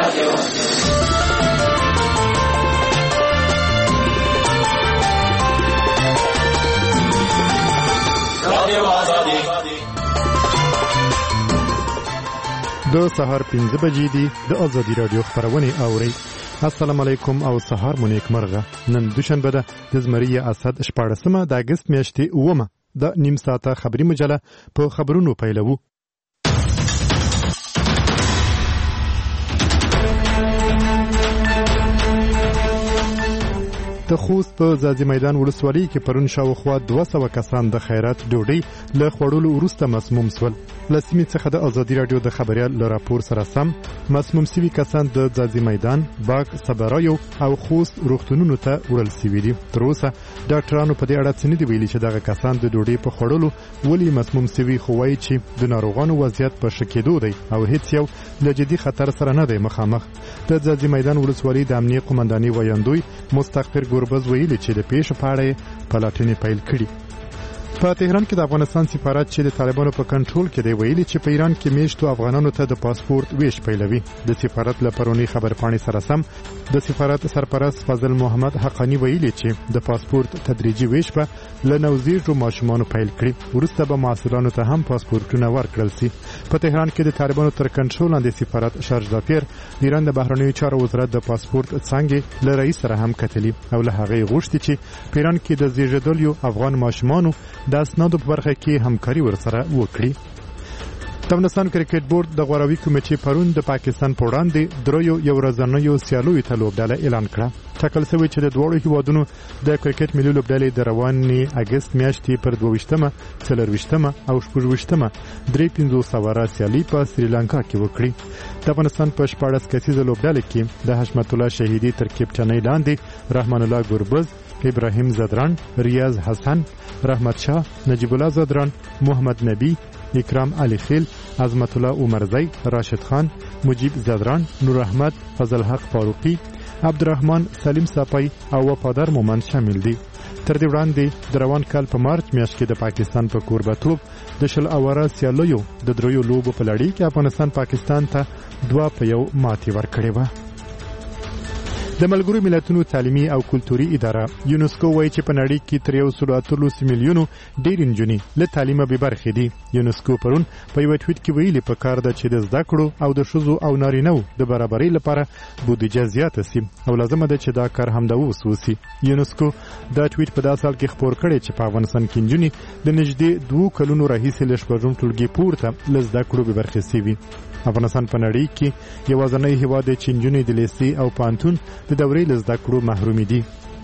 د سهار 5 بجې دي د ازادي رادیو خبرونه اوري. السلام علیکم او سهار مو نیک مرغه. نن دوشنبه ده د زمری اسد 14مه د اگست میاشتې 9مه د نیم ساعته خبري مجله په خبرونو پیلوو. د خوست په ځاځي میدان ولسوالۍ کې پرون شاوخوا 200 کسان د خیرات ډوډۍ له خوړلو وروسته مسموم شول. له سیمې څخه د ازادي رادیو د خبريال له راپور سره سم مسموم شوي کسان د ځاځي میدان، باغ، صبرایو او خوست روغتونونو ته وړل شوي دي. تر اوسه ډاکټرانو په دې اړه څه نه دي ویلي چې دغه کسان د ډوډۍ په خوړلو ولې مسموم شوي، خو وایي چې د ناروغانو وضعیت په ښه کېدو دی او هیڅ یو له جدي خطر سره نه دی مخامخ. د ځاځي میدان ولسوالۍ د امنیه قومندانۍ ویاندوی مستغفر ګوربز ویلي چې د پیښې په اړه پلټنې پیل کړي. په تهران کې د افغانستان سفارت چې د طالبانو په کنټرول کې دی ویلي چې په ایران کې میشتو افغانانو ته د پاسپورت ویش پیلوي. د سفارت له پرونی خبرپاڼې سره سم د سفارت سرپرست فضل محمد حقانی ویلي چې د پاسپورت تدریجي ویش په له نوزیږو ماشومانو پیل کړي. وروسته به محصلانو ته هم پاسپورتونه ورکړل شي. په تهران کې د طالبانو تر کنټرول لاندې سفارت شارج دافیر د ایران د بهرنیو چارو وزارت د پاسپورت څنګه له رئیس سره هم کتلی او له هغه غوښتي چې په ایران کې د زیږیدلو افغان ماشومانو د اسنادو په برخه کې همکاري ورسره وکړي. د افغانستان کرکټ بورډ د غوراوي کمیټې پرون د پاکستان په وړاندې دریو یو ورځنیو سیالیو ته لوبډله اعلان کړه. ټاکل شوی چې د دوه هیوادونو د کرکټ ملي لوبډلې د روانې اگست میاشتې پر 22مه، 24مه او 26مه 350 سیالي په سریلانکا کې وکړي. د افغانستان په 14 کسیزه لوبډله کې د حشمت الله شهیدی تر کپټنۍ لاندې رحمان الله ګوربز، ابراهیم زدران، ریاض حسن، رحمت شاه، نجیب الله زدران، محمد نبی، اکرام علی خیل، عظمت الله عمرزی، راشد خان، مجیب زدران، نور احمد، فضل حق فاروقی، عبدالرحمن سلیم صافی او وفادار مومند شامل دي. تر دې وړاندې د روان کال په مارچ میاشت کې د پاکستان په کوربتوب د شل اوره سیالیو د دریو لوبو په لړۍ کې افغانستان پاکستان ته 2-1 ماتې ورکړې وه. د ملګرو ملتونو تعلیمي او کلتوري اداره یونسکو وایي چې په نړۍ کې تر 130 میلیونو ډېر نجونې له تعلیمه بې برخې دي. یونسکو پرون په یو ټویټ کې ویلي په کار ده چې د زده کړو او د ښځو او نارینه‌و د برابرۍ لپاره بودیجه زیاته شي او لازمه ده چې دا کار همدا اوس وشي. یونسکو دا ټویټ په داسې حال کې خپور کړی چې په افغانستان کې نجونې د نږدې 2 کلونو راهیسې له شپږم ټولګي پورته له زده کړو بې برخې شوي. افغانستان په نړۍ کې یوازینی هیواد دی چې نجونې د لیسې او پوهنتون د دورې له زده کړو محرومې دي.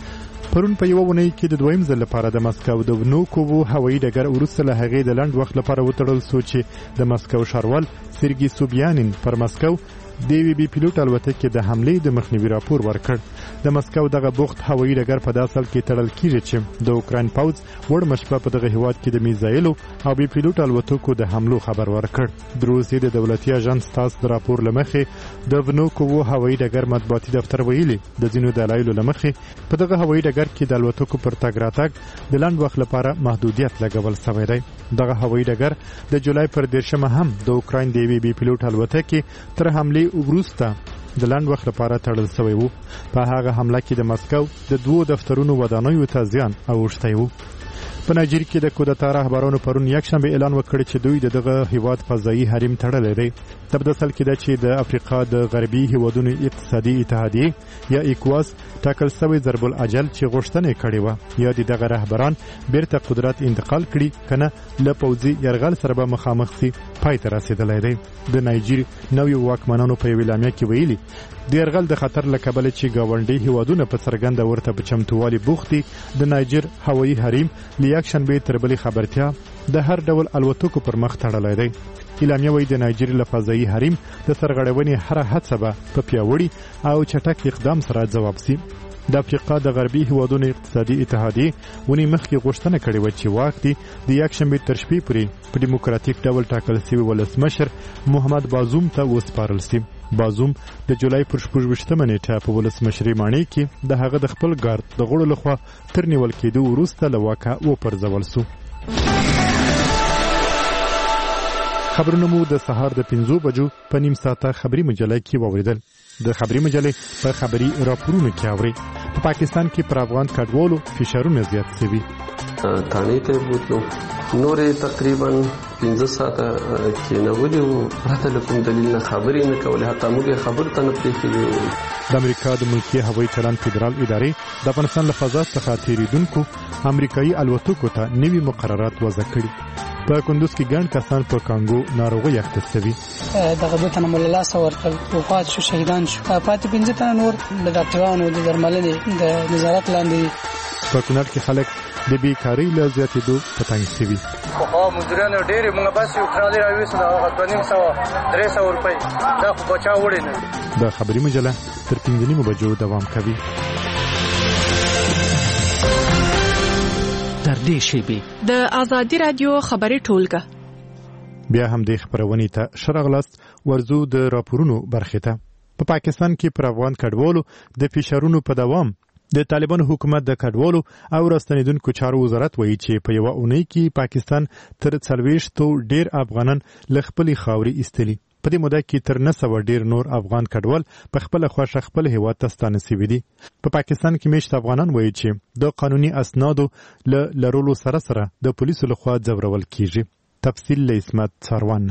پرون په یوه اونۍ کې د دویم ځل لپاره د مسکو د ونوکوو هوایي ډګر وروسته له هغې د لنډ وخت لپاره وتړل شو چې د مسکو ښاروال سرګي سوبیانین پر مسکو د یوې بې پیلوټ الوتکې د حملې د مخنیوي راپور ورکړ. د مسکو دغه بوخت هوایي ډګر په داسې حال کې تړل کیږي چې د اوکراین پوځ وړمه شپه په دغه هیواد کې د میزایلو او بې پیلوټ الوتکو د حملو خبر ورکړ. د روسیې د دولتي اژانس تاس د راپور له مخې د ونوکوو هوایي ډګر مطبوعاتي دفتر ویلي د ځینو دلایلو له مخې په دغه هوایي ډګر کې د الوتکو پر تګ راتګ د لنډ وخت لپاره محدودیت لګول شوی دی. دغه هوایي ډګر د جولای پر 13مه هم د اوکراین د یوې بې پیلوټ الوتکې تر حملې وروسته د لنډ وخت لپاره تړل شوی و. په هغه حمله کې د مسکو د 2 دفترونو ودانیو ته زیان اوښتی و. په نایجیریا کې د کودتا رهبرانو پرون یکشنبه اعلان وکړ چې دوی دغه هیواد فضایي حریم تړلی دی. د بدسل کې ده چې د افریقا د غربي هیوادونو اقتصادي اتحادیه یا ایکواس ټاکل شوی ضرب الاجل چې غوښتنه کړې و یا دغه رهبران بیرته قدرت انتقال کړي کنه له پوځي یرغل سره به مخامخ شي پای ته رسیدلی دی. د نایجیریا نویو واکمنانو په ویلامیا کې ویلي د یرغل د خطر له کبله چې ګاونډي هیوادونه په څرګنده ورته په چمتووالي بوختي د نایجر هوایي حریم له یکشنبه تر بلې خبرتیا د هر ډول الوتکو پر مخ تړلی دی. اعلامیه وایي د نایجیریا له فضایي حریم د سرغړونې هره هڅه به په پیاوړي او چټک اقدام سره ځواب شي. د افریقا د غربي هیوادونو اقتصادي اتحادیه ونی مخکې غوښتنه کړې و چې واک دی د یکشنبه تر شپې پورې په دیموکراتیک ډول ټاکل شوی ولسمشر محمد بازوم ته وسپارل شي. بازوم د جولای پر 28مه نیټه په ولسمشرۍ ماڼۍ کې د هغه د خپل ګارد د غړو لخوا تر نیول کېدو وروسته له واکه وپرځول شو. خبرونه مو د سهار د 5 بجو په نیم ساعته خبري مجله کې واوریدل. د خبري مجلې په خبري راپورونو کې اوري. په پاکستان کې پر افغان کډوالو فشارونه زیات شوي. تانی ته بوتلو نورې تقریبا 15 ساعته کېنولې وو، پرته له کوم دلیل نه خبرې نه کولې، حتی موږ خبر ته نه پرېښودې وو. د امریکا د ملکي هوایي چلند فدرال ادارې د افغانستان له فضا څخه تېرېدونکو امریکایي الوتکو ته نوي مقررات وضع کړي. په کندوز کې ګڼ کسان په کانګو ناروغۍ اخته شوي. دغه دوه تنه مو له لاسه ورکړل، وفات شو، شهیدان شو. پاتې 15 تنه نور د ډاکټرانو د درملنې د نظارت لاندې دي. په کونړ کې خلک د بیکارۍ له زیاتېدو په تنګ شوي. خو مزدورانو ډېرې موږ بس یو ترالي راویستو د هغه 250-300 روپۍ، دا خو بچا وړې نه. د خبري مجله تر 5 بجو دوام کوي. تر دې شیبې د آزادي رادیو خبري ټولګه بیا هم د خبرونې ته شرغلاست ورزو د راپورونو برخه ته. په پاکستان کې پر افغان کډوالو د فشارونو په دوام د طالبانو حکومت د کډوالو او راستنیدونکو چارو وزارت وایي چې په یو اونۍ کې پاکستان تر 40 ډیر افغانان له خپلې خاورې ایستلي. په دې موده کې تر 900 ډیر نور افغان کډوال په خپل خوښه خپل هیواد ته ستانه شوي دي. په پاکستان کې مېشت افغانان وایي چې د قانوني اسنادو له لرلو سره د پولیسو لخوا ځورول کیږي. تفصیل له اسمت څاروان.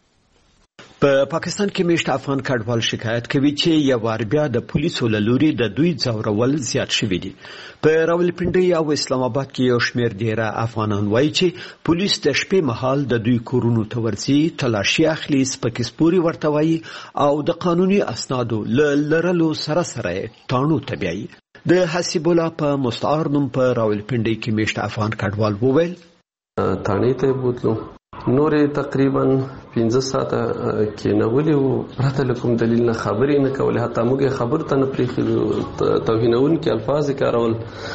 په پاکستان کې مېشت افغان کډوال شکایت کوي چې یو وار بیا د پولیسو له لوري د دوی ځورول زیات شوي دي. په راولپنډي او اسلام آباد کې یو شمېر ډیره افغانان وایي چې پولیس د شپې مهال د دوی کورونو ته ورځي، تلاشي اخلي، سپکې سپورې ورته وایي او د قانوني اسنادو له لرلو سره تاڼو ته بیایي. د حسیب الله په مستعار نوم په راولپنډي کې مېشت افغان کډوال وویل تانی ته بوتلو نورې تقریبا 15 ساعته کېنولې وو، پرته له کوم دلیل نه خبرې نه کولې، حتی موږ خبر ته نه پرېښودو. توهینونکي الفاظ کارول،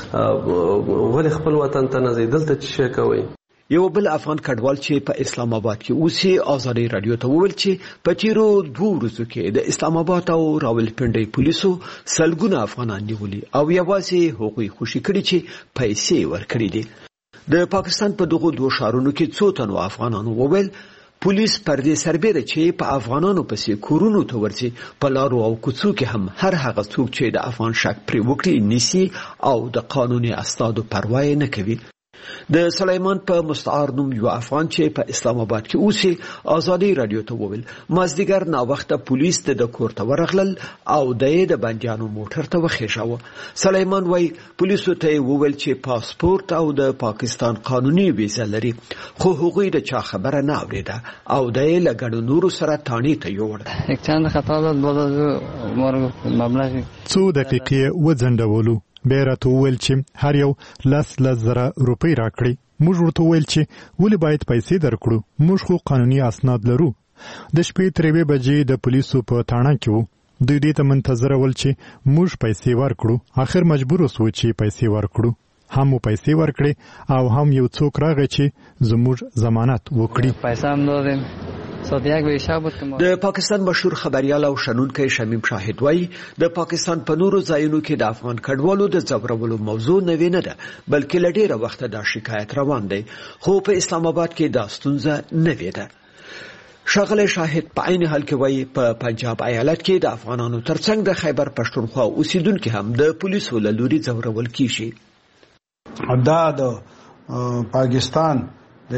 ولې خپل وطن ته نه ځئ، دلته څه شی کوئ. یو بل افغان کډوال چې په اسلام آباد کې اوسي آزادي رادیو ته وویل چې په تیرو 2 ورځو کې د اسلام آباد او راولپنډي پولیسو سلګونه افغانان نیولي او یوازې هغوی خوشي کړي چې پیسې ورکړي دي. د پاکستان په دغه 2 ښارونو کې څو تنو افغانانو وویل پولیس پر دې سربېره چې په افغانانو پسې کورونو ته ورځي، په لارو او کوڅو کې هم هر هغه څوک چې د افغان شک پرې وکړي نیسي او د قانوني اسنادو پروا نه کوي. د سلیمان په مستعار نوم یو افغان چې په اسلام آباد کې اوسي آزادي رادیو ته وویل مازدیګر ناوخته پولیس د کور ته ورغلل او د بندیانو موټر ته وخېژاوه. سلیمان وایي پولیسو ته وویل چې پاسپورت او د پاکستان قانوني ویزه لري، خو هغوی د چا خبره نه اورېده او د له ګڼو نورو سره تاڼې ته یوړ. یک چند خطا داد باز مبلغ څو دقیقې وځنډولو. بیا راته وویل چې هر یو 10,000 روپۍ راکړي. موږ ورته وویل چې ولې باید پیسې درکړو، موږ خو قانوني اسناد لرو. د شپې 3 بجې د پولیسو په تاڼه کې وو. دوی دې ته منتظر ول چې موږ پیسې ورکړو. آخر مجبور وسو چې پیسې ورکړو. هم مو پیسې ورکړي او هم یو څوک راغی چې زموږ ضمانت وکړي. پیسې هم دادیم. د پاکستان مشهور خبريال او شنونکی شمیم شاهد وایي د پاکستان په نورو ځایونو کې د افغان کډوالو د ځورولو موضوع نوې نه ده، بلکې له ډېره وخته دا شکایت روان دی، خو په اسلام آباد کې دا ستونزه نوې ده. ښاغلی شاهد په عین حال کې وایي په پنجاب ایالت کې د افغانانو ترڅنګ د خیبر پښتونخوا اوسیدونکي هم د پولیسو له لوري ځورول کیږي. دا د پاکستان د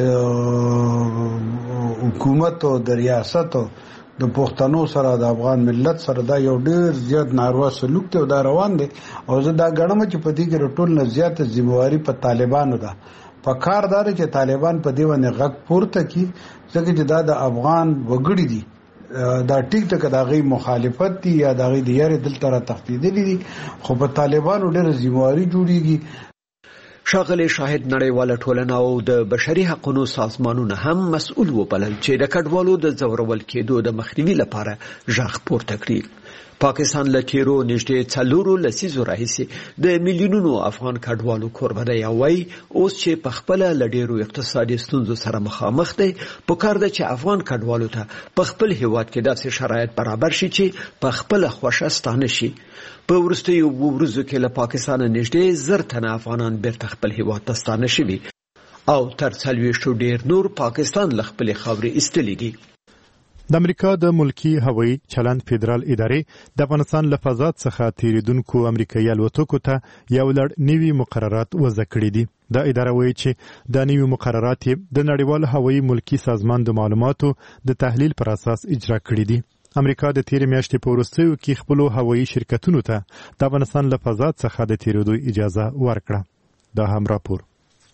حکومت او د ریاست او د پښتنو سره د افغان ملت سره دا یو ډیر زیات ناروا سلوک ته دا روان دي او زه دا غنم چې په دې کې ټول نه زیات ذمہواری په طالبانو ده. په کار دار چې طالبان په دې باندې غږ پورته کی ځکه چې دا د افغان وګړي دي، دا ټیک ټک دا غي مخالفت دي یا دا غي د یاري دل تر تخفیدلی دي، خو په طالبانو ډیر ذمہواری جوړیږي. ښاغلی شاهد نړیواله ټولنه او د بشري حقوقو سازمانونه هم مسؤل وبلل چې د کډوالو د ځورول کېدو د مخنیوي لپاره غږ پورته کړي. پاکستان له تیرو نږدې 4 لسیزو راهیسې د میلیونونو افغان کډوالو کوربه دی او وایي اوس چې په خپله له ډېرو اقتصادي ستونزو سره مخامخ دی، پکار ده چې افغان کډوالو ته په خپل هیواد کې داسې شرایط برابر شي چې په خپله خوښه ستانه شي. په وروستیو ورځو کې له پاکستان نږدې 1000 تنه افغانان بیرته خپل هیواد ته ستانه شوي او تر 40 ډېر نور پاکستان له خپلې خاورې ایستلي دي. د امریکا د ملکی هوایي چلند فدرال ادارې د افغانستان له فضا څخه تیریدونکو امریکایي الوتکو ته یو لړ نوي مقررات وضع کړي دي. دا اداره وایي چې دا نوي مقررات د نړیوال هوایي ملکی سازمان د معلوماتو د تحلیل پر اساس اجرا کړي دي. امریکا د تیرې میاشتې په وروستیو کې خپلو هوایي شرکتونو ته د افغانستان له فضا څخه د تیریدو اجازه ورکړه. دا هم راپور.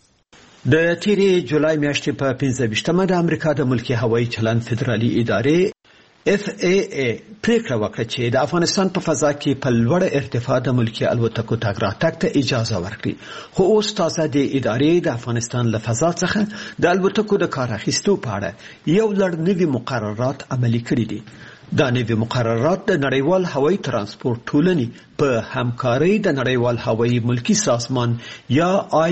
د تیرې جولای میاشتې په 15مه د امریکا د ملکی هوایي چلند فدرالي ادارې FAA پریکړه وکړه چې د افغانستان په فضا کې په لوړ ارتفاع د ملکی الوتکو تګ راتګ ته اجازه ورکړي. خو اوس تازه د ادارې د افغانستان له فضا څخه د الوتکو د کار اخیستو په اړه یو لړ نوي مقررات عملي کړي دي. دا نوي مقررات د نړیوال هوایي ترانسپورت ټولنې په همکارۍ د نړیوال هوایي ملکی سازمان یا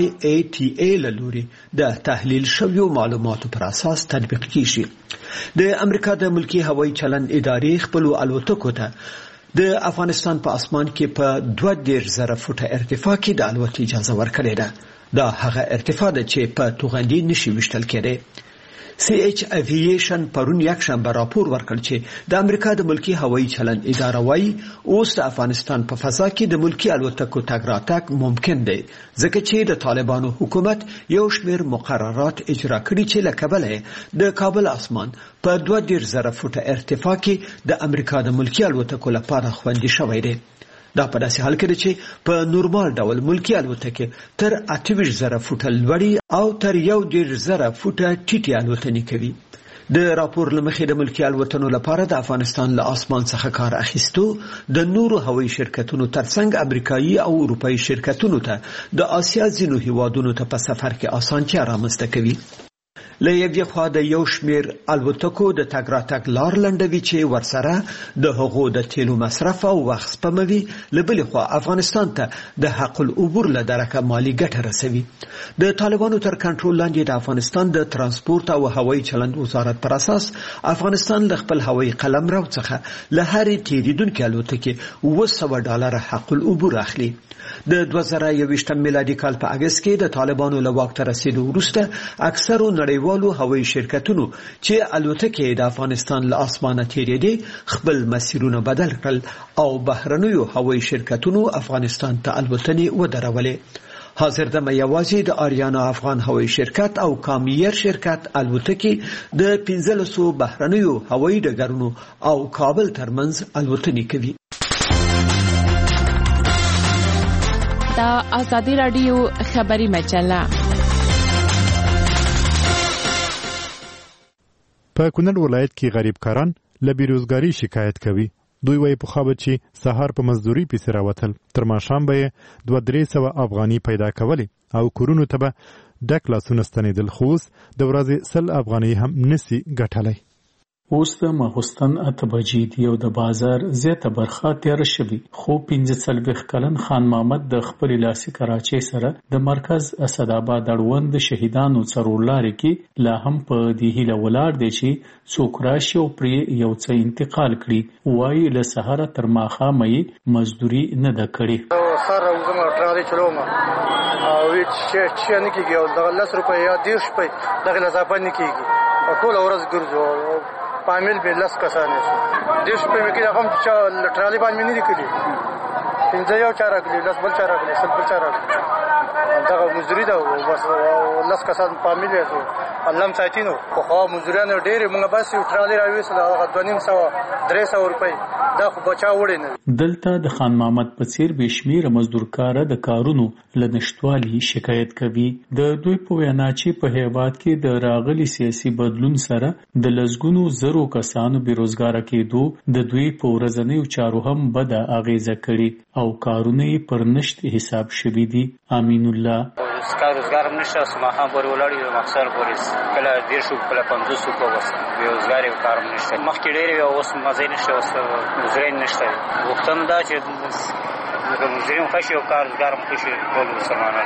IATA له لوري د تحلیل شویو معلوماتو پر اساس تطبیق کیږي. د امریکا د ملکی هوایي چلند ادارې خپل الوتکو ته د افغانستان په اسمان کې په 22,000 فوټه ارتفاع کې د الوت اجازه ورکړې ده. دا هغه ارتفاع ده چې په توغندي نشي وشتل کېدی. CH Aviation پرون یک شنبه راپور ورکړ چې د امریکا د ملکی هوایي چلند اداره وايي اوس د افغانستان په فضا کې د ملکی الوتکو تګ راتګ ممکن دی ځکه چې د طالبانو حکومت یو شمېر مقررات اجرا کړي چې له کبله د کابل اسمان په 22,000 فوټه ارتفاع کې د امریکا د ملکی الوتکو لپاره خوندي شوی دی. دا په داسې حال کې چې په نورمال ډول ملکی الوتکې تر 28,000 فوټه لوړې او تر 1,000 فوټه ټیټې الوتنې کوي. د راپور لمخې د ملکی الوتنو لپاره د افغانستان له اسمان څخه کار اخیستو د نورو هوایي شرکتونو ترڅنګ امریکایي او اروپایي شرکتونو ته د آسیا ځینو هیوادونو ته په سفر کې اسانتیا رامنځته کوي. له یوې خوا د یو شمېر الوتکو د تګ راتګ لار لنډوي چې ورسره د هغو د تیلو مصرف او وخت سپموي. له بلې خوا افغانستان ته د حق العبور له درکه مالي ګټه رسوي. د طالبانو تر کنټرول لاندې د افغانستان د ترانسپورت او هوایي چلند وزارت پر اساس افغانستان له خپل هوایي قلمرو څخه له هرې تیریدونکې الوتکې $200 حق العبور اخلي. د 2021 میلادي کال په اگست کې د طالبانو له واک ته رسیدو وروسته اکثرو نړیوالو هوایي شرکتونو چې الوتکې د افغانستان له اسمانه تیریدې خپل مسیرونه بدل کړل او بهرنیو هوایي شرکتونو افغانستان ته الوتنې ودرولې. حاضر دمه یوازې د آریانا افغان هوایي شرکت او کامیر شرکت الوتکې د 1500 بهرنیو هوایي ډګرونو او کابل ترمنځ الوتنې کوي. دا آزادی رادیو خبری مجله. په کونړ ولایت کې غریبکاران له بیروزګاری شکایت کوي. دوی وايي په خابه چې سهار په مزدوري پیسې راوتل تر ماښام به یې 200-300 افغاني پیدا کولې او کورونو ته به ډک لاسونه ستنېدل خو اوس د ورځې 100 افغانۍ هم نسي ګټلی. اوس د ماخوستن 8 بجې دي او د بازار زیاته برخه تیاره شوې خو 45 کلن خان محمد د خپل لاسي کراچۍ سره د مرکز اسداباد اړوند شهیدانو څرولاري کې لا هم په دې هیله ولاړ دی چې څوک راشي او پرې یو څه انتقال کړي. وایي له سهاره تر ماښامه مزدوري نه ده کړې. سره زما ټرالي چلوم او چې نه کېږي او د 10 روپۍ یا 10 روپۍ دغه اضافه نه کېږي او ټول ورځ ګرځو پامل به لس کسانه دیش په کې رقم چې ټرالي باندې نه لیکلي 15 یو چاره کړی لس بل چاره کړی سل بل چاره دا مزدوري دا بس لس کسان پامل یې علم ساتینو خو مزدورانو ډېر موږ بس یو ټرالي راوېسل 250-300 روپۍ دا خو بچا وړي نه. دلته د خان محمد په څیر بشمیره مزدورکار د کارونو لنشټوالي شکایت کوي. د دوی په وینا چې په هیواد کې د راغلي سیاسي بدلون سره د لزګونو زرو کسانو بیروزګار کېدو د دوی په ورځنیو چارو هم بد اغیزه کړي او کارونه پر نشت حساب شوي دي. امین الله روزګار نشته سماخه پر ولاړی مخسر پولیس کله 150 کله 500 کو وس روزګار یو کار نشته مخکې ډېر اوس مزه نشته اوس روزګار نشته وختم دا چې مزریم خشي او کارګر مخشي ټول مسلمانان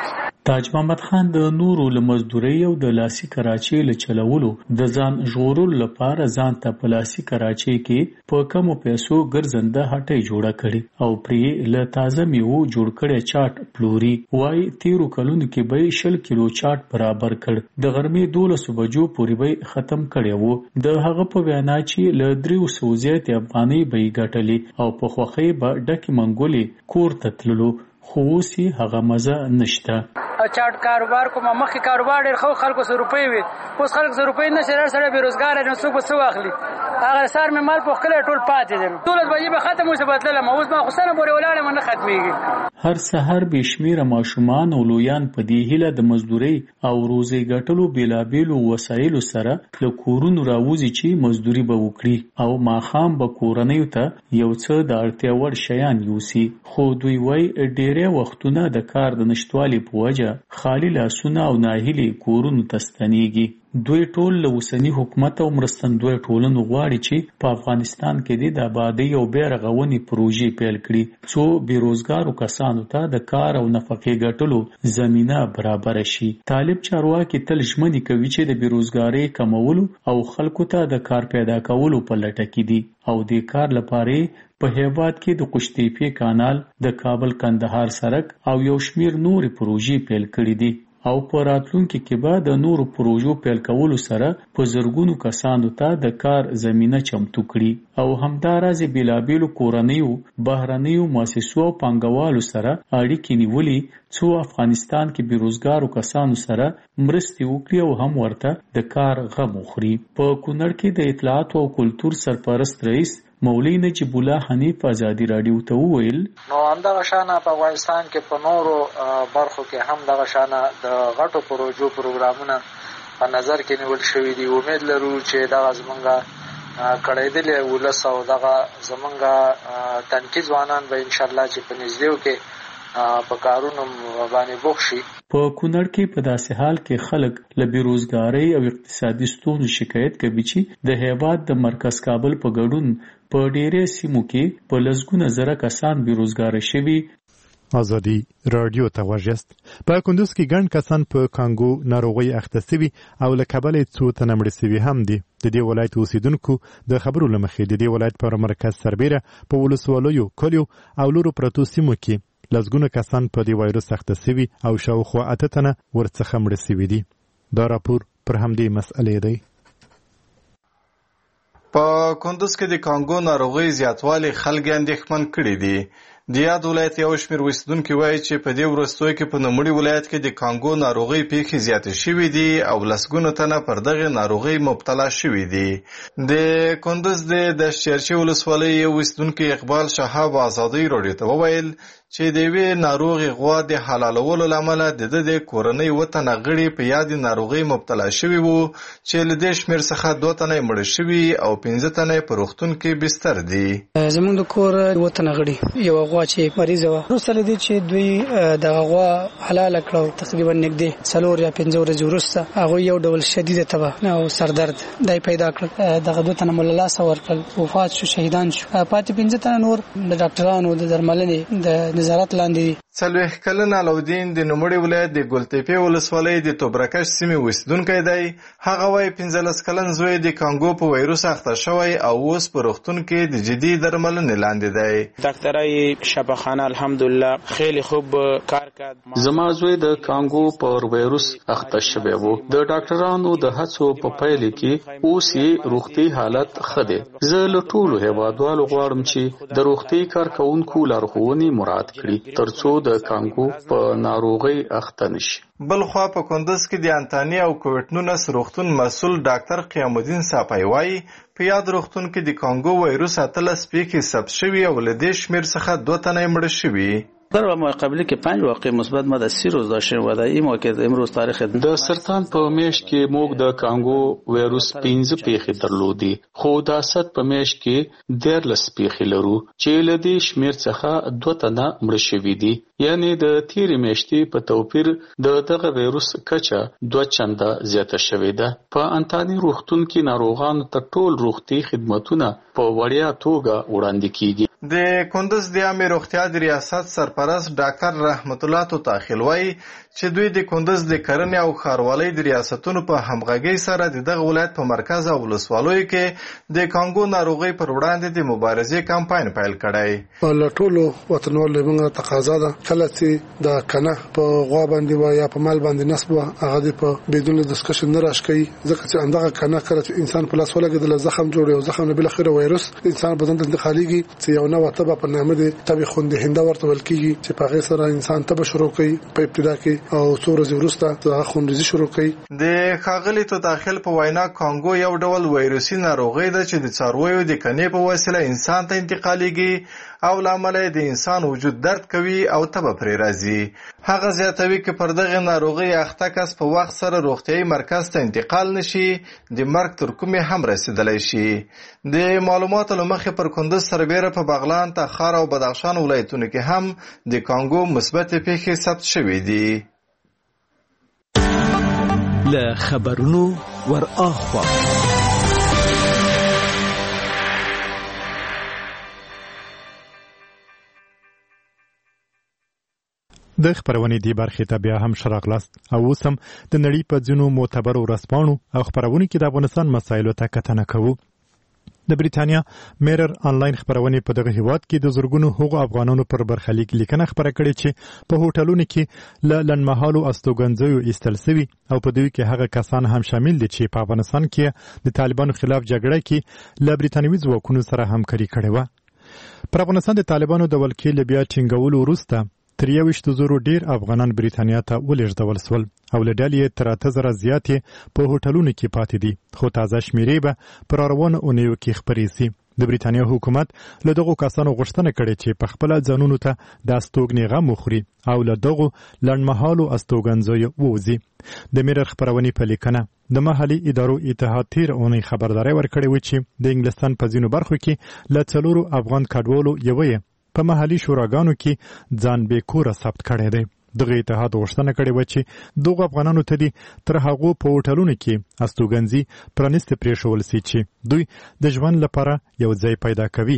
تاج محمد خان د نورو له مزدورۍ او د لاسي کراچۍ له چلولو د ځان ژغورلو لپاره ځان ته په لاسي کراچۍ کې په کمو پیسو ګرځنده هټۍ جوړه کړې او پرې له تازه میوو جوړ کړی چاټ پلوري. وايي 13 کلونو کې به 20 کیلو چاټ برابر کړ. د غرمې 12 بجو پورې به ختم کړی وو. د هغه په وینا چې له 300 زیات افغانۍ به یې ګټلې او په خوښۍ به ډکې منګولې کور ته تللو، خو اوس یې هغه مزه نشته. چاټ کاروبار کوم مخکې کاروبار ډېر خو خلکو 100 روپۍ وي، اوس خلک 100 روپۍ نشي، سره بیروزګار دي، څوک به څه واخلي. هغه سار مې مال په خپل ټول پاتې دي. 12 بجې به ختم وي، بدلم اوس ما خو سره پورې ولاړم نه ختميږي. هر سحر به شمیره ماشومان او لویان په دې هیله د مزدورۍ او روزي ګټلو بیلابېلو وسایلو سره له کورونو راوځي چې مزدوري به وکړي او ماښام به کورنیو ته یو څه د اړتیا وړ شیان یوسي. خو دوی وایي ډېری وختونه د کار د نشټوالي په وجه خالی لاسونه او ناهیلي کورونو ته ستنېږي. دوی ټول له اوسني حکومت او مرستندوی ټولنو غواړي چې په افغانستان کې د آبادۍ او بیا رغونې پروژې پیل کړي څو بیروزګارو کسانو ته د کار او نفقې ګټلو زمینه برابر شي. طالب چارواکي تل ژمنې کوي چې د بیروزګارۍ کمولو او خلکو ته د کار پیدا کولو په لټه کې دي او د کار لپاره په هیواد کې د قشتېپې کانال، د کابل کندهار سړک او یو شمیر نورې پروژې پیل کړي دي او په راتلونکي کې به د نورو پروژو پیل کولو سره په زرګونو کسانو ته د کار زمینه چمتو کړي او همداراز بیلابېلو کورنیو، بهرنیو مؤسسو او پانګوالو سره اړیکې نیولې څو افغانستان کې بیروزګارو کسانو سره مرستې وکړي او هم ورته د کار غم وخوري. په کونړ کې د اطلاعات او کلتور سرپرست رئیس مولوی نجیب الله حنیف ازادي راډیو ته وویل نو همدغه شانه په افغانستان کې په نورو برخو کې هم دغه شانه د غټو پروژو پروګرامونه په نظر کې نیول شوي دي. امید لرو چې دغه زمونږ کړیدلې ولس او دغه زمونږ تنکي ځوانان به انشاءالله چې په نږدېو کې په کارونو باندې بوخت شي. په کونړ کې په داسې حال کې خلک له بیروزګارۍ او اقتصادي ستونزو شکایت کوي چې د هیواد د مرکز کابل په ګډون په ډېرې سیمو کې په لسګونه زره کسان بیروزګار شوي. ازادي رادیو ته واجست. په کندوز کې ګڼ کسان په کانګو ناروغي اخته شوي او له کبله څو تنه مړه شوي هم دي. د دې ولایت اوسیدونکو د خبرو له مخې د دې ولایت په مرکز سربیره په ولسوالیو، کلیو او لورو پرتو سیمو کې لسګونه کسان په دې وایرس اخته شوي او شاوخوا 8 تنه ورڅخه مړه شوي دي. دا راپور پر همدې مسئلې دی. په کندوز کې د کانګو ناروغي زیاتوالی خلک اندېښمن کړي دي. د یاد ولایت یو شمېر اوسیدونکي وایي چې په دې وروستیو کې په نوموړي ولایت کې د کانګو ناروغۍ پیښې زیاتې شوي دي او لسګونه تنه پر دغې ناروغۍ مبتلا شوي دي. د کندوز د دشتچرچي ولسوالۍ یو اوسیدونکي اقبال شهاب ازادي راډیو ته وویل چې د یوې ناروغې غوا د حلالولو له امله د کورنۍ 7 تنه غړي په یادې ناروغۍ مبتلا شوي وو چې له دې شمېر څخه 2 تنه مړه شوي او 15 تنه په روغتون کې بستر دي. زموږ د کور 2 تنه غړي یو غوا چې مریضه وه، وروسته له دې چې دوی دغه غوا حلاله کړه تقریبا نږدې 4 یا 5 ورځې وروسته هغوی یو ډول شدیده تبه او سردرد دی پیدا کړل. دغه 2 تنه مو له لاسه ورکړل، وفات شو، شهیدان شو. پاتې 15 تنه نور د ډاکټرانو د درملنې د نظارت لاندې. 40 کلن علاودین د نوموړي ولایت د ګلتېپې ولسوالۍ د توبرکش سیمې اوسیدونکی دی. هغه وایي 15 کلن زوی د کانګو په وایروس اخته شوی او اوس په روغتون کې د جدي درملنې لاندې دی. دکترای شفاخانه الحمدلله خیلی خوب کار کرد. زما زوی د کانګو په وایروس اخته شوی وو. د ډاکټرانو د هڅو په پایله کې اوس یې روغتي حالت ښه دی. زه له ټولو هیوادوالو غواړم چې د روغتي کارکوونکو لارښوونې مراعات کړي ترڅو د کانګو په ناروغۍ اخته نشي. بلخوا په کندوز کې د انتاني او کوټنونس روغتون مسؤل ډاکټر قیام الدین صافی وایي په یاد روغتون کې د کانګو وایروس 13 پیښې ثبت شوي او له دې شمېر څخه 2 تنه مړه شوي. در ماه قبلی که 5 واقع مثبت ما در 30 روز داشتیم و در این موقع امروز تاریخ د سرطان په میاشت کې موږ د کانګو وایروس 15 پیښې درلودي، خو د اسد په میاشت کې 13 پیښې لرو چې له دې شمېر څخه 2 تنه مړه شوي دي. یعنی د تیرې میاشتې په توپیر د دغه وایروس کچه 2 چنده زیاته شوې ده. په انتاني روغتون کې ناروغانو ته ټول روغتي خدماتونه په وړیا توګه وړاندې کیږي. د کندز د عامه روغتیا د ریاست سرپرست ډاکټر رحمت الله توتاخیل وایي چې دوی د کندز د کرنې او ښاروالۍ د ریاستونو په همغږۍ سره د دغه ولایت په مرکز او ولسوالیو کې د کانګو ناروغۍ پر وړاندې د مبارزې کمپاین پیل کړی. له ټولو وطنوالو موږ تقاضا ده کله چې د کنه په غوا باندې و یا په مال باندې نسب هغه د په بدون ډسکشن نه راشي ځکه چې اندغه کنه کړه انسان په لاس ولګیدل زخم جوړي او زخم نه بل اخره وایروس انسان بدن ته انتقاليږي چې یو نوې تبه په نامه دي تبه خوندهنده ورته ولکېږي چې په هغه سره انسان تبه شروع کوي په ابتدا کې او څو ورځې وروسته هغه خوندزي شروع کوي. د ښاغلي توتاخیل په وینا کانګو یو ډول وایروسي ناروغي ده چې د څارویو د کنې په وسیله انسان ته انتقاليږي او لامل د انسان وجود درد کوي او تبه پرې راځي. هغه زیاتوي چې پر دغه ناروغي اخته کس په وخت سره روغتيایي مرکز ته انتقال نشي د مرګ تر کومې هم رسیدلی شي. د معلوماتو له مخې پر کندز سربیره په بغلان تخار او بدخشان ولایتونو کې هم د کانګو مثبت پیښې ثبت شوې دي. له خبرونو ور اخوا د خبرونې دی برخې ته بیا هم شراغلاست او اوس هم د نړۍ په ځینو معتبرو ورځپاڼو او خبرونو کې د افغانستان مسایلو ته کتنه کوو. د بریتانیا میرر آنلاین خبرونه په دغه هیواد کې د زورګونو حقوق افغانانو پر برخلیک لیکنه خبره کړې چې په هوټلونو کې لنمحالو استوګنځیو ایستل شوی او په دوی کې هغه کسان هم شامل دي چې په افغانستان کې د طالبانو خلاف جګړه کې له بریتانوي ځواکونو سره همکاري کړې و. پر افغانستان د طالبانو د ولکې بیا ټینګولو وروسته تر 23,000 ډیر افغانان بریتانیا ته ولېږدول شول او له ډلې تر 8,000 زیاتې په هوټلونو کې پاتې دي خو تازه شمیرې به پر روانو اونیو کې خپرې شي. د بریتانیا حکومت له دغو کسانو غوښتنه کړې چې په خپل ځانونو ته د استوګنې غم وخوري او له دغو لنډمهالو استوګنځیو ووځي. د میرر خبرونې په لیکنه د محلي ادارو اتحاد تیر اونۍ خبرداري ورکړې و چې د انګلستان په ځینو برخو کې له 4 افغان کډوالو یوې په محلي شوراګانو کې ځان بیکوره ثبت کړی دی. دغه اتحاد غوښتنه کړې و چې دغه افغانانو ته دي تر هغو په هوټلونو کې استوګنځي پرانیستې پرېښول شي چې دوی د ژوند لپاره یو ځای پیدا کوي.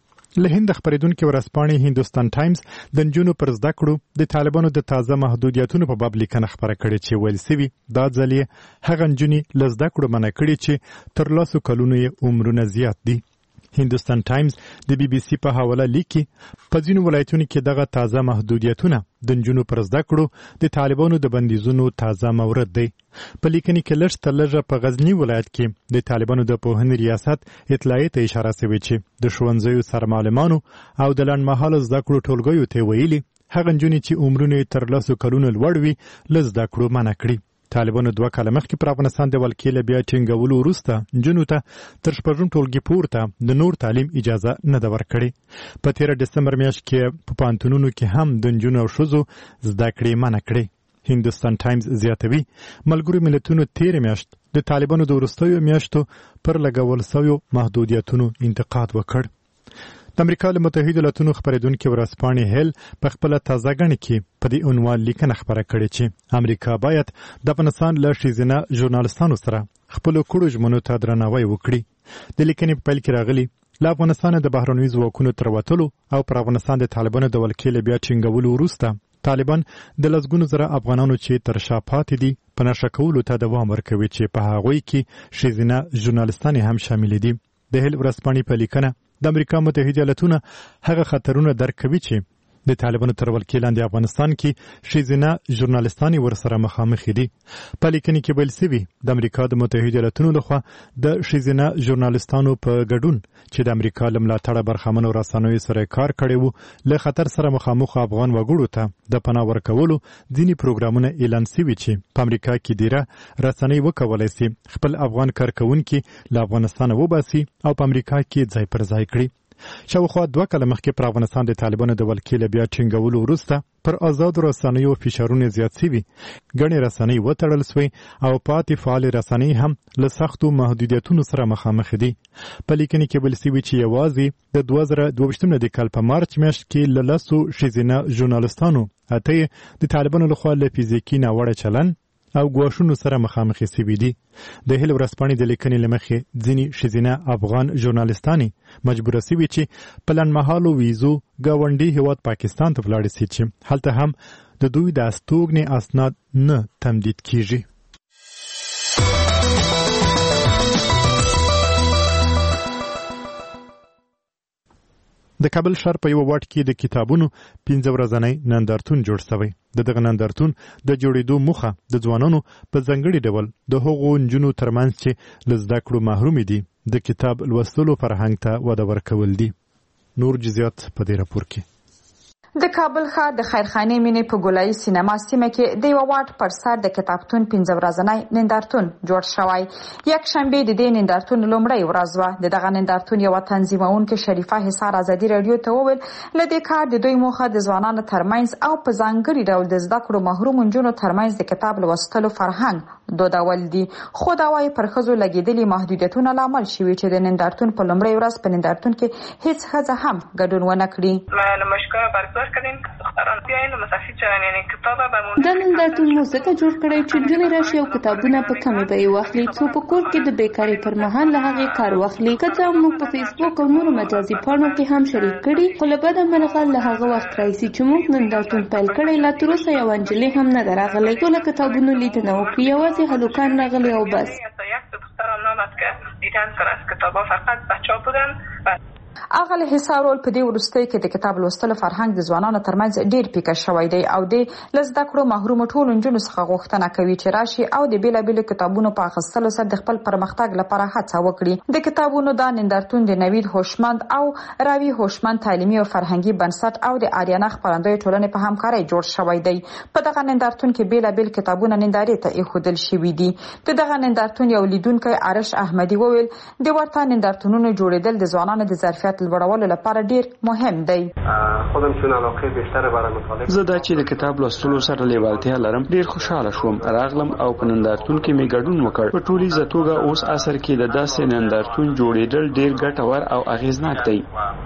له هند خبرېدونکي ورځپاڼې هندوستان ټایمز د نجونو پر زده کړو د طالبانو د تازه محدودیتونو په باب لیکنه خبره کړې چې ویل سوي دا ځل یې هغه نجونې له زده کړو منع کړي چې تر 10 کلونو یې عمرونه زیات دي. هندوستان ټایمز د بي بي سي په حواله لیکي په ځینو ولایتونو کې دغه تازه محدودیتونه د نجونو پر زده کړو د طالبانو د بندیزونو تازه مورد دی. په لیکنې کې لږ تر لږه په غزنی ولایت کې د طالبانو د پوهنې ریاست اطلاعیې ته اشاره شوې چې د ښوونځیو سرمعلمانو او د لنډمهاله زده کړو ټولګیو ته ویلي هغه نجونې چې عمرونه یې تر 10 کلونو لوړ وي له زده کړو منع کړي. طالبانو 2 کاله مخکې پر افغانستان د ولکې بیا ټینګولو وروسته نجونو ته تر 4 ټولګي پورته د نور تعلیم اجازه نه ده ورکړې. په 13 دسمبر میاشت کې په پوهنتونونو کې هم د نجونو او ښځو زده کړې منع کړې. هندوستان ټایمز زیاتوي ملګرو ملتونو 13 میاشت د طالبانو د وروستیو میاشتو پر لګول شویو محدودیتونو انتقاد وکړ. د امریکا له متحده ایالاتونو خبرېدونکي ورځپاڼې هیل په خپل تازه غږ کې په دې عنوان لیکنه خبره کړې چې امریکا باید د افغانستان له ښځینه ژورنالستانو سره خپل کړو ژمنو ته درناوی وکړي. د لیکنې په پیل کې راغلي له افغانستان د بهرنیو ځواکونو تر وتلو او پر افغانستان د طالبانو د ولکې بیا ټینګولو وروسته طالبان د لسګونو زره افغانانو چې تر شا پاتې دي په نشه کولو ته دوام ورکوي چې په هغوی کې ښځینه ژورنالستانې هم شامل دي. د هیل ورځپاڼې په لیکنه د امریکا متحده ایالاتونه هغه خطرونه درک کوي چې د طالبانو تر ولکې لاندې افغانستان کې ښځینه ژورنالستانې ورسره مخامخ دي. په لیکنې کې ویل شوي د امریکا د متحده ایالاتونو لخوا د ښځینه ژورنالستانو په ګډون چې د امریکا له ملاتړه برخمنو رسنیو سره کار کړی و له خطر سره مخامخ افغان وګړو ته د پناه ورکولو ځینې پروګرامونه اعلان شوي چې په امریکا کې ډیره رسنۍ وکولی شي خپل افغان کارکوونکي له افغانستانه وباسي او په امریکا کې ځای پر ځای کړي. شاوخوا 2 کاله مخکې پر افغانستان د طالبانو د ولکې بیا ټینګولو وروسته پر آزادو رسنیو فشارونه زیات شوي. ګڼې رسنۍ وتړل شوې او پاتې فعالې رسنۍ هم له سختو محدودیتونو سره مخامخ دي. په لیکنې کې ویل شوي چې یوازې د 2022 کال په مارچ میاشت کې له 10 ښځینه ژورنالستانو 8 د طالبانو لخوا له فزیکي ناوړه چلن او ګواښونو سره مخامخ شوي دي. د هیل ورځپاڼې د لیکنې له مخې ځینې ښځینه افغان ژورنالستانې مجبوره شوي چې په لنډمهالو ویزو ګاونډي هیواد پاکستان ته ولاړې شي چې هلته هم د دوی د استوګنې اسناد نه تمدید کیږي. د کابل ښار په یو واټ کې د کتابونو 15 ورځنی نندارتون جوړ شوی. دغه نندارتون د جوړېدو موخه د ځوانانو په ځانګړي ډول د هغو نجونو ترمنځ چې له زده کړو محروم دي د کتاب لوستلو فرهنګ ته وده ورکول دي. نور جزئیات په دې راپور کې. د کابل ښار د خیرخانې مینې په ګولایي سینما سیمه کې د یو واټ پر سر د کتابتون 15 ورځنی نندارتون جوړ شوی. یک شنبه د دې نندارتون لومړی ورځ و. دغه نندارتون یو تنظیمونکو شریفه حصار ازادي رادیو ته وویل لدې کار د دوی موخه د ځوانانو ترمنځ او په ځانګړي ډول د زده کړو محروم نجونو ترمنځ د کتاب لوستلو فرهنګ دودول دي. خو دا وايي پر ښځو لګیدلي محدودیتونه لامل شوي چې د نندارتون په لومړی ورځ په نندارتون کې هیڅ ښځه هم ګډون ونه کړي. دا نندارتون مو ځکه جوړ کړی چې نجونې راشي او کتابونه په کمې بیې واخلي څو په کور کې د بیکارۍ پر مهال له هغې کار واخلي. که څه موږ په فیسبوک او نورو مجازي پاڼو کې هم شریک کړي خو له بده مرغه له هغه وخت راهیسې چې موږ نندارتون پیل کړی لا تر اوسه یوه نجلۍ هم نه ده راغلی. ټوله کتابونو لیدنه وکړي یوازې هلوکان راغلي او بس. اغل حسارول په دې ورستۍ کې د کتاب لوستلو فرهنګ د ځوانانو ترمنځ ډیر پیکه شوی دی او د لزده کړو محروم ټول نجونو څخه غوښتنه کوي چې راشي او د بیلابیل کتابونو په اخیستلو سره د خپل پرمختګ لپاره هڅه وکړي. د کتابونو دا نندارتون د نوید هوشمند او راوی هوشمند تعلیمي او فرهنګي بنسټ او د آریانا خپرندوی ټولنې په همکارۍ جوړ شوی دی. په دغه نندارتون کې بیلابیل کتابونه نندارې ته ایښودل شوي دي. دغه نندارتون یو لیدونکی عرش احمدي وویل د ورته نندارتونونو جوړېدل د ځوانانو د ظرفیت لوړولو لپاره ډیر مهم دی. زه دا چې د کتاب لوستلو سره لیوالتیا لرم ډیر خوشاله شوم. راغلم او په نندارتون کې می ګډون وکړ. په ټولیزه توګه اوس عصر کې د داسې نندارتون جوړېدل ډیر ګټور او اغیزناک دی.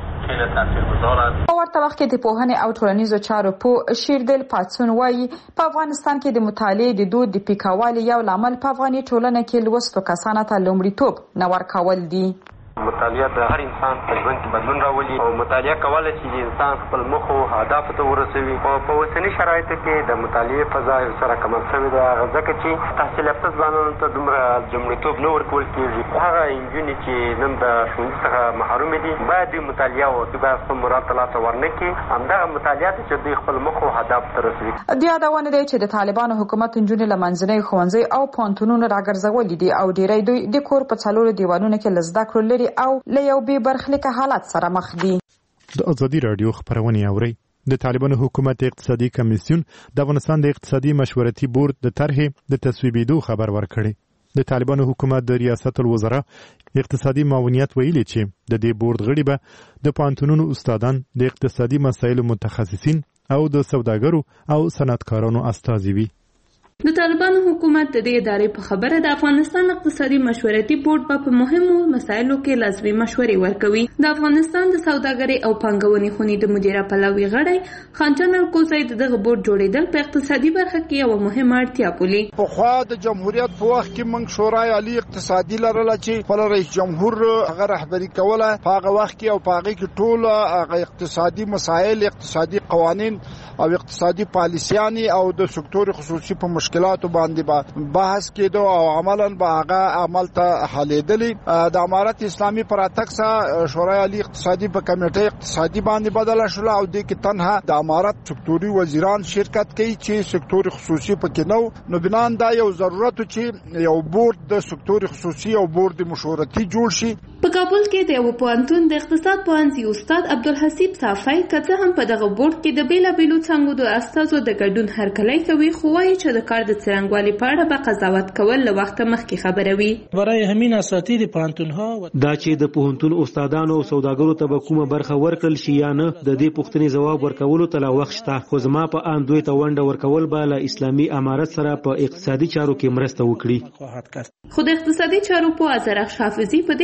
په ورته وخت کې د پوهنې او ټولنیزو چارو په شیردل پاتسون وایي په افغانستان کې د مطالعې د دود د پیکاوالي یو لامل په افغاني ټولنه کې لوستو کسانو ته لومړیتوب نه ورکول دي. مطالعه د هر انسان په ژوند کې بدلون راولي او مطالعه کولای شي چې انسان خپل موخ او اهداف ته ورسوي. او په اوسني شرایطو کې د مطالعې فضا سره کم شوې ده ځکه چې تحصیل یافته ځوانانو ته دومره لومړیتوب نه ورکول کېږي. هغه نجونې چې نن د ښوونځي څخه محرومې دي باید دوی مطالعه وکړي، باید خپل مراد ته لاس ورنکړي. همدغه مطالعه چې دوی خپل موخ او اهداف ته رسوي. د یادونه دی چې د طالبانو حکومت نجونې له منځنۍ ښوونځي او پوهنتونونو راګرځولي دي او ډیری دوی د کور په څلورو دیوالونو کې لزده کړو لري او له یو بې برخلیک حالت سره مخ دي. د ازادي رادیو خبرونه اوري. د طالبانو حکومت اقتصادي کمیسیون د افغانستان د اقتصادي مشورتي بورډ د طرحې د تصویبېدو خبر ورکړی. د طالبانو حکومت د ریاست الوزرا اقتصادي معاونیت ویلي چې د دې بورډ غړي به د پوهنتونونو استادان، د اقتصادي مسایلو متخصصین او د سوداګرو او صنعتکارانو استازي وي. د طالبانو حکومت د دې ادارې په خبره د افغانستان اقتصادي مشورتي بورډ په مهمو مسایلو کې لازمي مشورې ورکوي. د افغانستان د سوداګرۍ او پانګونې خونې د مدیره پلاوي غړی خانجان الکوزی دغه بورډ جوړېدل په اقتصادي برخه کې یو مهمه اړتیا بولي. په خوا د جمهوریت په وخت کې موږ شورای عالی اقتصادي لرله چې خپل رئیس جمهور هغه رهبری کوله. په هغه وخت کې او په هغه کې ټول هغه اقتصادي مسایل، اقتصادي قوانین او اقتصادي پالیسیانې او د سکتور خصوصي په مشکلاتو باندې بحث کېدو او عملاً به هغه عمل ته حلیدلی. د امارت اسلامي پر اتکسه شورای عالی اقتصادي په کمیټه اقتصادي باندې بدله شول او د کې تنها د امارت سکتوري وزیران شرکت کوي چې سکتور خصوصي پکې نو بنان دا یو ضرورت چې یو بورډ د سکتور خصوصي او بورډ مشورتي جوړ شي. په کابل کې د یو پوهنتون د اقتصاد پوهنځي استاد عبدالحسیب صافی کته هم په دغه بورډ کې د بیلابیلو څنګهو د استادو د ګډون هرکلی کوي، خو وايي چې د کار د څرنګوالي په اړه به قضاوت کول له وخته مخکې خبره وي. برای همین اساتید پوهنتونها دا چې د پوهنتون استادانو او سوداګرو ته به کومه برخه ورکړل شي یا نه د دې پوښتنې ځواب ورکولو ته لا وخت شته، خو زما په ان دوی ته ونډه ورکول به له اسلامي امارت سره په اقتصادي چارو کې مرسته وکړي. خو د اقتصادي چارو په ازرخ حافظي په دې باور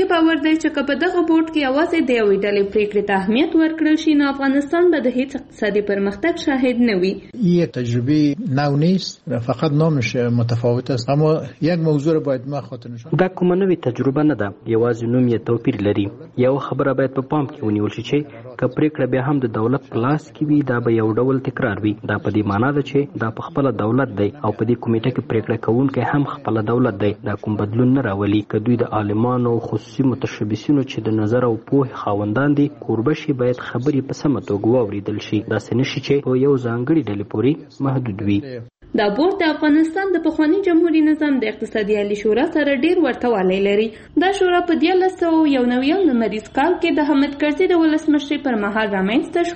ویلي چې که په دغه بورډ کې یوازې د یوې ډلې پریکړې ته اهمیت ورکړل شي نو افغانستان به د هیڅ اقتصادي پرمختګ شاهد نه وي. این تجربه نو نیست، فقط نامش متفاوت است، اما یک موضوع را باید ما خاطر نشان. دا کومه نوې تجربه نه ده، یوازې نوم یې توپیر لري. یو خبره باید په پام کې ونیول شي چې که پریکړه بیا هم د دولت په لاس کې وي دا به یو ډول تکرار وي. دا په دې معنی ده چې دا په خپل دولت دی او په دې کمیټه کې پریکړه کوونکی هم خپل دولت دی. دا کوم بدلون نه راولي. که دوی د عالمانو خصوصي متشبثینو چې د نظر او پوهې خاوندان دي کوربه شي باید خبرې په سمه توګه واوریدل شي. داسې نشي چې په یو ځانګړي ډلې پورې محدود وي. دا بورډ د افغانستان د پخواني جمهوریت نظام د اقتصادي عالی شورا سره ډیر ورته والی لري. دا شورا په 1991 لمریز کال کې د حامد کرزي د ولسمشرۍ پر مهال رامنځته شو